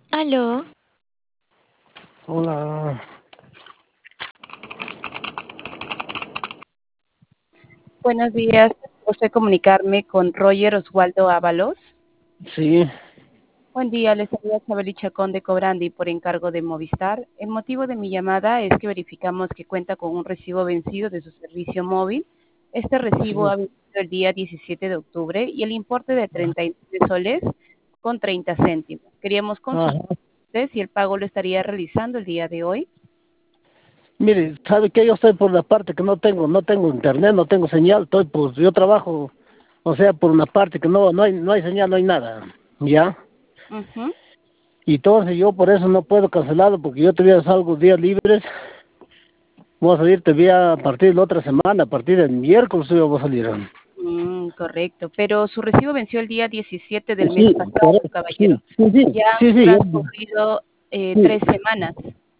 Aló, Hola, Buenos días. ¿Gusta comunicarme con Roger Oswaldo Ábalos? sí, Buen día, les saluda Chabeli Chacón de Cobrandi por encargo de Movistar. El motivo de mi llamada es que verificamos que cuenta con un recibo vencido de su servicio móvil. Este recibo sí, ha vencido el día 17 de octubre y el importe de 39 soles con 30 céntimos. Queríamos ajá. consultar si el pago lo estaría realizando el día de hoy. Mire, sabe que yo estoy por la parte que no tengo internet, no tengo señal, yo trabajo, o sea, por una parte que no hay señal, no hay nada, ¿ya? Ujú. Y entonces yo por eso no puedo cancelarlo, porque yo todavía salgo días libres, voy a salir todavía a partir de la otra semana, a partir del miércoles yo voy a salir. Correcto, pero su recibo venció el día 17 del mes Sí, pasado, por eso, caballero. sí, sí, sí, Ya han sí, sí, transcurrido sí. 3 semanas.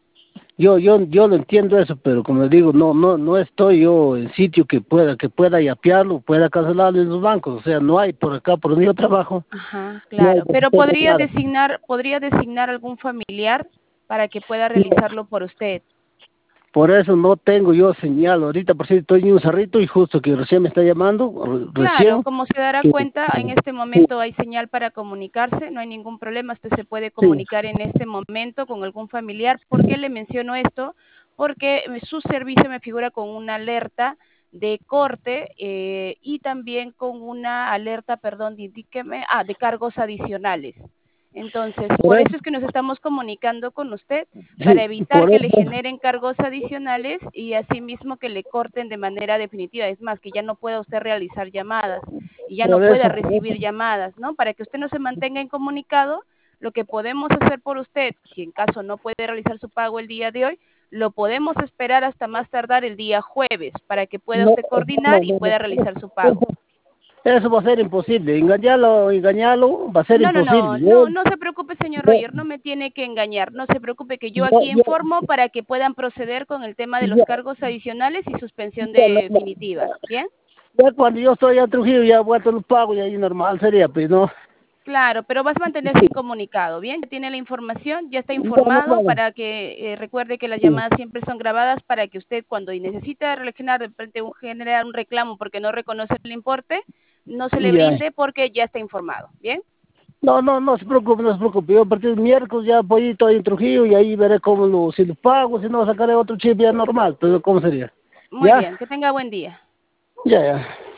Yo lo entiendo eso, pero como le digo, no estoy yo en sitio que pueda yapearlo, pueda cancelarlo en los bancos, o sea, no hay por acá, por donde yo trabajo, Ajá, no hay claro. Pero nada. podría designar algún familiar para que pueda No, realizarlo por usted. por eso no tengo yo señal, ahorita por si estoy en un cerrito y justo que recién me está llamando, Claro, recién, como se dará que, cuenta, en este sí, momento hay señal para comunicarse, no hay ningún problema, usted se puede sí, comunicar en este momento con algún familiar. ¿Por qué le menciono esto? Porque su servicio me figura con una alerta de corte y también con una alerta, perdón, indíqueme, de cargos adicionales. Entonces, por por eso, eso es que nos estamos comunicando con usted para sí, evitar por que eso, le generen cargos adicionales y asimismo que le corten de manera definitiva. Es más, que ya no pueda usted realizar llamadas y ya no por pueda eso, por eso, recibir llamadas, ¿no? Para que usted no se mantenga incomunicado, lo que podemos hacer por usted, si en caso no puede realizar su pago el día de hoy, lo podemos esperar hasta más tardar el día jueves para que pueda no, usted coordinar no, y no, pueda realizar su pago. eso va a ser imposible, engañarlo va a ser No, no, no, imposible, no, no se preocupe, señor yo, Roger, no me tiene que engañar, no se preocupe que yo yo, aquí yo, informo para que puedan proceder con el tema de los yo, cargos adicionales y suspensión yo, no, no. definitiva, ¿bien? Ya cuando yo estoy a Trujillo ya he vuelto los pagos y ahí normal sería, pues no. Claro, pero vas a mantenerse incomunicado, ¿bien? Ya tiene la información, ya está No, no, informado no. para que recuerde que las Sí, llamadas siempre son grabadas para que usted cuando necesita reaccionar de repente generar un reclamo porque no reconoce el importe, no se le ya. brinde porque ya está informado, ¿bien? No, no se preocupe, no se preocupe. Yo a partir del miércoles ya voy a estar en Trujillo y ahí veré si lo pago, si no sacaré otro chip ya normal, pero ¿cómo sería? Muy ¿Ya? bien, que tenga buen día. Ya, ya.